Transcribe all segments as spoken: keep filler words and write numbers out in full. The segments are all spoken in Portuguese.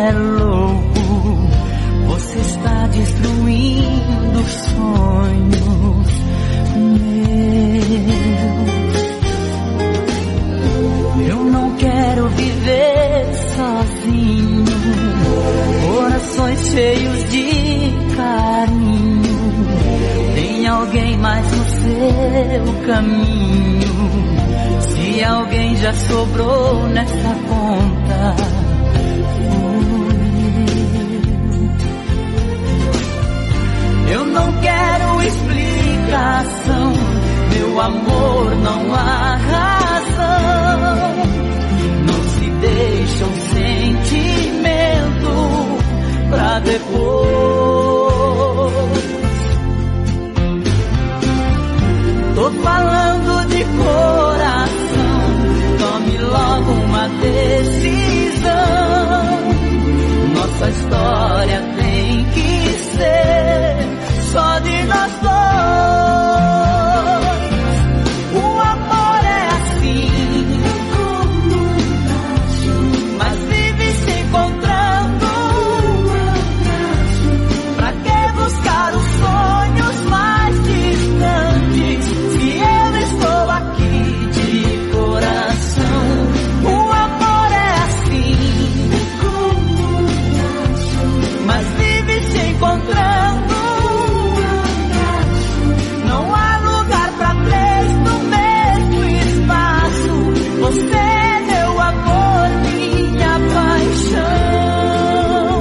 é louco, você está destruindo sonhos meus. Eu não quero viver sozinho, corações cheios de carinho. Tem alguém mais no seu caminho? Se alguém já sobrou nessa conta, fui eu. Eu não quero explicação, meu amor, não há razão. Não se deixa um sentimento pra depois. Tô falando de coração, tome logo uma decisão. Nossa história tem que ser só de nós dois. O amor é assim, mas vive se encontrando. Pra que buscar os sonhos mais distantes, se eu estou aqui de coração? O amor é assim, mas vive se encontrando. Não há lugar pra três no mesmo espaço. Você é meu amor, minha paixão.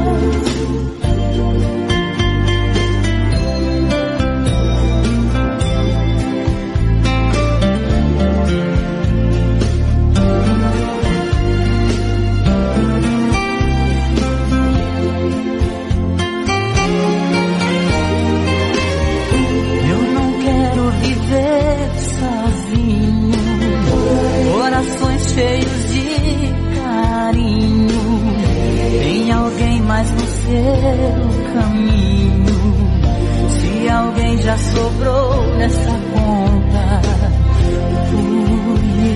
Eu não quero viver sozinho, corações cheios de carinho. Tem alguém mais no seu caminho? Se alguém já sobrou nessa conta, fui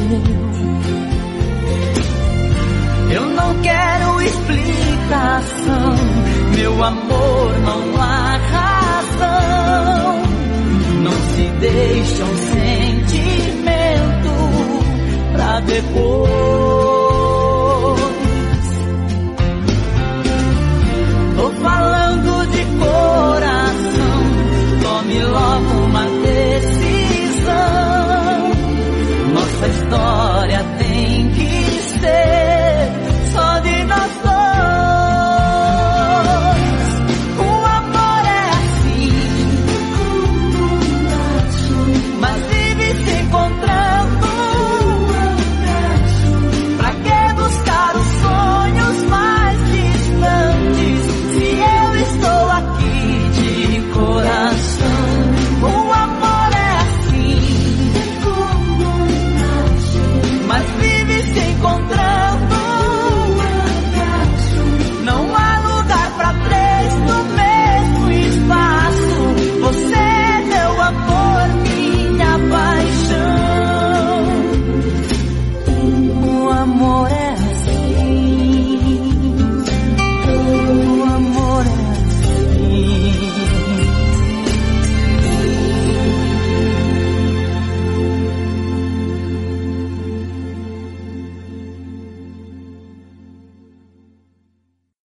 eu. Eu não quero explicação, meu amor, não há razão. Não se deixa um sentimento pra depois.